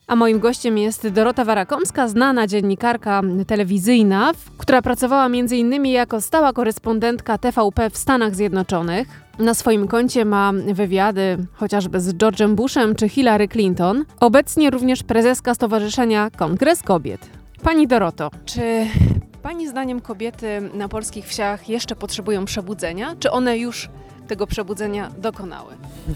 A moim gościem jest Dorota Warakomska, znana dziennikarka telewizyjna, która pracowała m.in. jako stała korespondentka TVP w Stanach Zjednoczonych. Na swoim koncie ma wywiady chociażby z George'em Bushem czy Hillary Clinton. Obecnie również prezeska Stowarzyszenia Kongres Kobiet. Pani Doroto, czy pani zdaniem kobiety na polskich wsiach jeszcze potrzebują przebudzenia? Czy one już tego przebudzenia dokonały?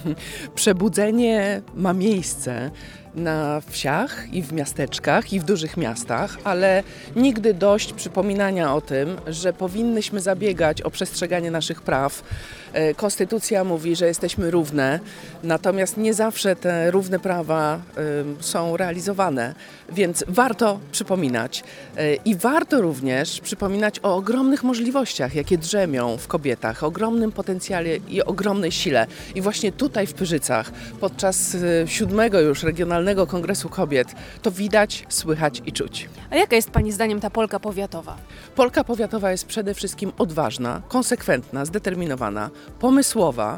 Przebudzenie ma miejsce na wsiach i w miasteczkach i w dużych miastach, ale nigdy dość przypominania o tym, że powinnyśmy zabiegać o przestrzeganie naszych praw. Konstytucja mówi, że jesteśmy równe, natomiast nie zawsze te równe prawa są realizowane, więc warto przypominać. I warto również przypominać o ogromnych możliwościach, jakie drzemią w kobietach, ogromnym potencjale i ogromnej sile. I właśnie tutaj w Pyrzycach, podczas 7. już Regionalnego Kongresu Kobiet, to widać, słychać i czuć. A jaka jest pani zdaniem ta Polka powiatowa? Polka powiatowa jest przede wszystkim odważna, konsekwentna, zdeterminowana, pomysłowa,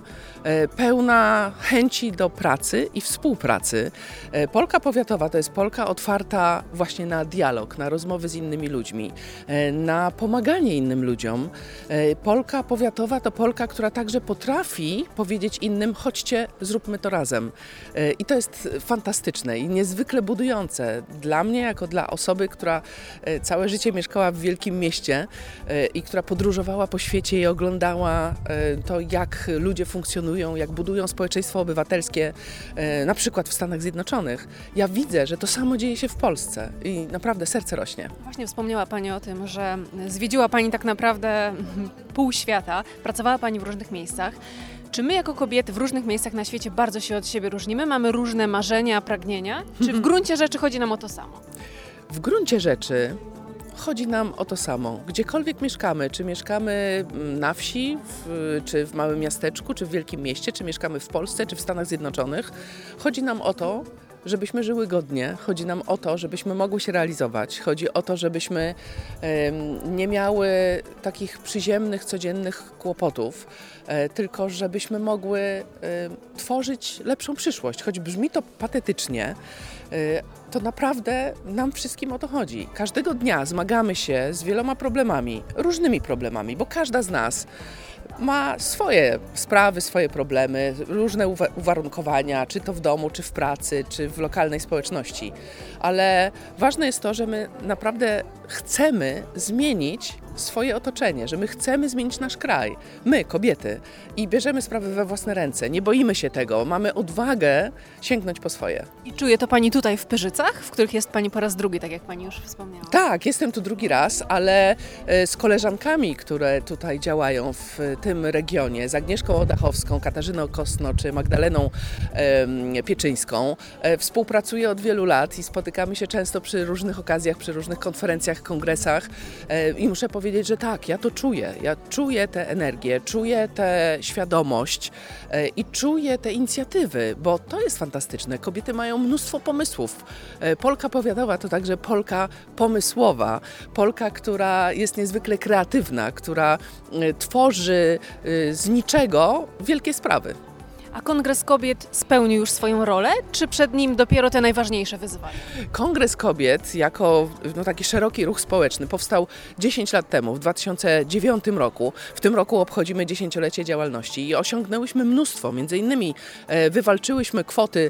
pełna chęci do pracy i współpracy. Polka powiatowa to jest Polka otwarta właśnie na dialog, na rozmowy z innymi ludźmi, na pomaganie innym ludziom. Polka powiatowa to Polka, która także potrafi powiedzieć innym: chodźcie, zróbmy to razem. I to jest fantastyczne i niezwykle budujące dla mnie, jako dla osoby, która całe życie mieszkała w wielkim mieście i która podróżowała po świecie i oglądała to, jak ludzie funkcjonują, jak budują społeczeństwo obywatelskie, na przykład w Stanach Zjednoczonych. Ja widzę, że to samo dzieje się w Polsce i naprawdę serce rośnie. Właśnie wspomniała pani o tym, że zwiedziła pani tak naprawdę pół świata, pracowała pani w różnych miejscach. Czy my jako kobiety w różnych miejscach na świecie bardzo się od siebie różnimy? Mamy różne marzenia, pragnienia? Czy w gruncie rzeczy chodzi nam o to samo? W gruncie rzeczy chodzi nam o to samo. Gdziekolwiek mieszkamy, czy mieszkamy na wsi, czy w małym miasteczku, czy w wielkim mieście, czy mieszkamy w Polsce, czy w Stanach Zjednoczonych, chodzi nam o to, żebyśmy żyły godnie, chodzi nam o to, żebyśmy mogły się realizować, chodzi o to, żebyśmy nie miały takich przyziemnych, codziennych kłopotów, tylko żebyśmy mogły tworzyć lepszą przyszłość. Choć brzmi to patetycznie, to naprawdę nam wszystkim o to chodzi. Każdego dnia zmagamy się z wieloma problemami, różnymi problemami, bo każda z nas ma swoje sprawy, swoje problemy, różne uwarunkowania, czy to w domu, czy w pracy, czy w lokalnej społeczności. Ale ważne jest to, że my naprawdę chcemy zmienić swoje otoczenie, że my chcemy zmienić nasz kraj. My, kobiety. I bierzemy sprawy we własne ręce. Nie boimy się tego. Mamy odwagę sięgnąć po swoje. I czuje to pani tutaj w Pyrzycach, w których jest pani po raz drugi, tak jak pani już wspomniała? Tak, jestem tu drugi raz, ale z koleżankami, które tutaj działają w tym regionie, z Agnieszką Odachowską, Katarzyną Kostno czy Magdaleną Pieczyńską, współpracuję od wielu lat i spotykamy się często przy różnych okazjach, przy różnych konferencjach, kongresach i muszę powiedzieć, że tak, ja to czuję. Ja czuję tę energię, czuję tę świadomość i czuję te inicjatywy, bo to jest fantastyczne. Kobiety mają mnóstwo pomysłów. Polka powiatowa to także Polka pomysłowa. Polka, która jest niezwykle kreatywna, która tworzy z niczego wielkie sprawy. A Kongres Kobiet spełnił już swoją rolę, czy przed nim dopiero te najważniejsze wyzwania? Kongres Kobiet jako taki szeroki ruch społeczny powstał 10 lat temu, w 2009 roku. W tym roku obchodzimy 10-lecie działalności i osiągnęłyśmy mnóstwo. Między innymi wywalczyłyśmy kwoty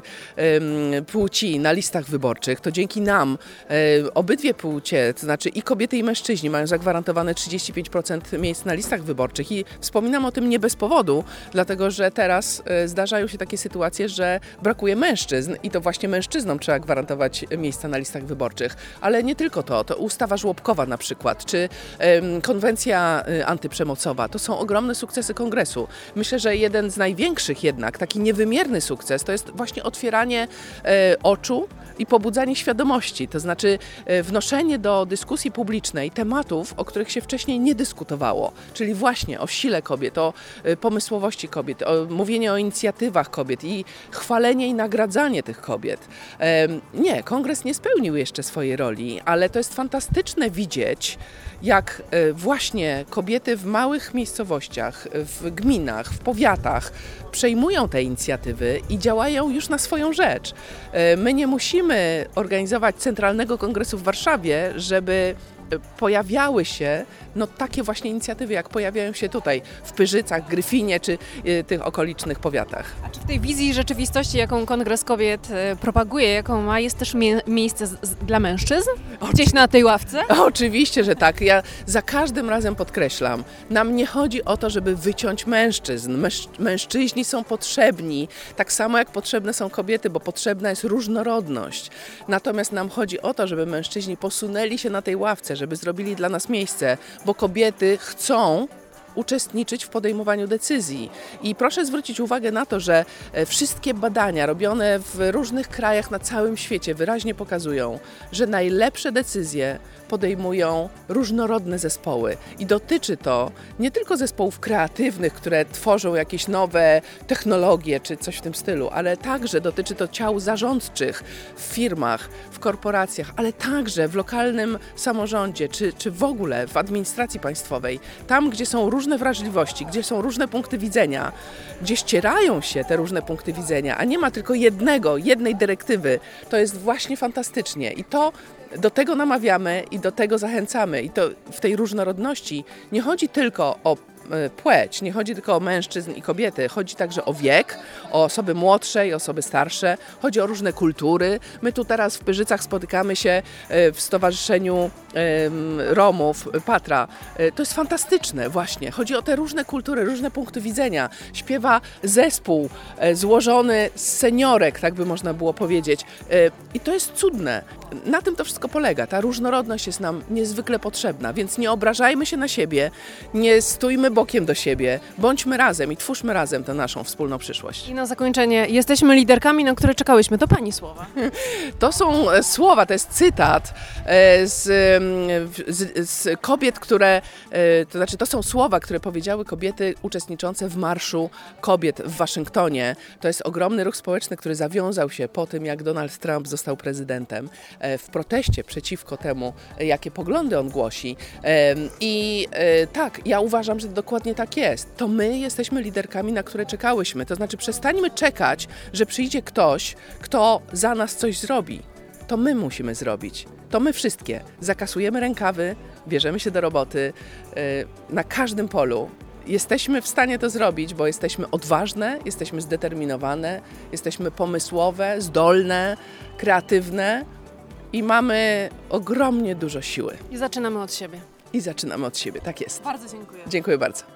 płci na listach wyborczych. To dzięki nam obydwie płcie, to znaczy i kobiety, i mężczyźni mają zagwarantowane 35% miejsc na listach wyborczych i wspominam o tym nie bez powodu, dlatego że teraz zdarzają się takie sytuacje, że brakuje mężczyzn i to właśnie mężczyznom trzeba gwarantować miejsca na listach wyborczych. Ale nie tylko to ustawa żłobkowa na przykład, czy konwencja antyprzemocowa, to są ogromne sukcesy kongresu. Myślę, że jeden z największych jednak, taki niewymierny sukces, to jest właśnie otwieranie oczu i pobudzanie świadomości, to znaczy wnoszenie do dyskusji publicznej tematów, o których się wcześniej nie dyskutowało, czyli właśnie o sile kobiet, o pomysłowości kobiet, o mówienie o inicjatywach kobiet i chwalenie i nagradzanie tych kobiet. Nie, kongres nie spełnił jeszcze swojej roli, ale to jest fantastyczne widzieć, jak właśnie kobiety w małych miejscowościach, w gminach, w powiatach przejmują te inicjatywy i działają już na swoją rzecz. My nie musimy musimy organizować Centralnego Kongresu w Warszawie, żeby pojawiały się takie właśnie inicjatywy, jak pojawiają się tutaj w Pyrzycach, Gryfinie czy tych okolicznych powiatach. A czy w tej wizji rzeczywistości, jaką Kongres Kobiet propaguje, jaką ma, jest też miejsce dla mężczyzn? Gdzieś na tej ławce? Oczywiście, że tak. Ja za każdym razem podkreślam, nam nie chodzi o to, żeby wyciąć mężczyzn. Mężczyźni są potrzebni, tak samo jak potrzebne są kobiety, bo potrzebna jest różnorodność. Natomiast nam chodzi o to, żeby mężczyźni posunęli się na tej ławce, żeby zrobili dla nas miejsce, bo kobiety chcą uczestniczyć w podejmowaniu decyzji. I proszę zwrócić uwagę na to, że wszystkie badania robione w różnych krajach na całym świecie wyraźnie pokazują, że najlepsze decyzje podejmują różnorodne zespoły. I dotyczy to nie tylko zespołów kreatywnych, które tworzą jakieś nowe technologie czy coś w tym stylu, ale także dotyczy to ciał zarządczych w firmach, w korporacjach, ale także w lokalnym samorządzie czy w ogóle w administracji państwowej. Tam, gdzie są różne wrażliwości, gdzie są różne punkty widzenia, gdzie ścierają się te różne punkty widzenia, a nie ma tylko jednej dyrektywy, to jest właśnie fantastycznie. I do tego namawiamy i do tego zachęcamy. I to w tej różnorodności nie chodzi tylko o płeć, nie chodzi tylko o mężczyzn i kobiety, chodzi także o wiek, o osoby młodsze i osoby starsze, chodzi o różne kultury. My tu teraz w Pyrzycach spotykamy się w Stowarzyszeniu Romów, Patra. To jest fantastyczne właśnie. Chodzi o te różne kultury, różne punkty widzenia. Śpiewa zespół złożony z seniorek, tak by można było powiedzieć. I to jest cudne. Na tym to wszystko polega. Ta różnorodność jest nam niezwykle potrzebna, więc nie obrażajmy się na siebie, nie stójmy bokiem do siebie, bądźmy razem i twórzmy razem tę naszą wspólną przyszłość. I na zakończenie, jesteśmy liderkami, na które czekałyśmy. To pani słowa. To są słowa, to jest cytat z kobiet, to są słowa, które powiedziały kobiety uczestniczące w Marszu Kobiet w Waszyngtonie. To jest ogromny ruch społeczny, który zawiązał się po tym, jak Donald Trump został prezydentem, w proteście przeciwko temu, jakie poglądy on głosi. Tak, ja uważam, że dokładnie tak jest. To my jesteśmy liderkami, na które czekałyśmy. To znaczy przestańmy czekać, że przyjdzie ktoś, kto za nas coś zrobi. To my musimy zrobić. To my wszystkie zakasujemy rękawy, bierzemy się do roboty na każdym polu. Jesteśmy w stanie to zrobić, bo jesteśmy odważne, jesteśmy zdeterminowane, jesteśmy pomysłowe, zdolne, kreatywne i mamy ogromnie dużo siły. I zaczynamy od siebie. Tak jest. Bardzo dziękuję. Dziękuję bardzo.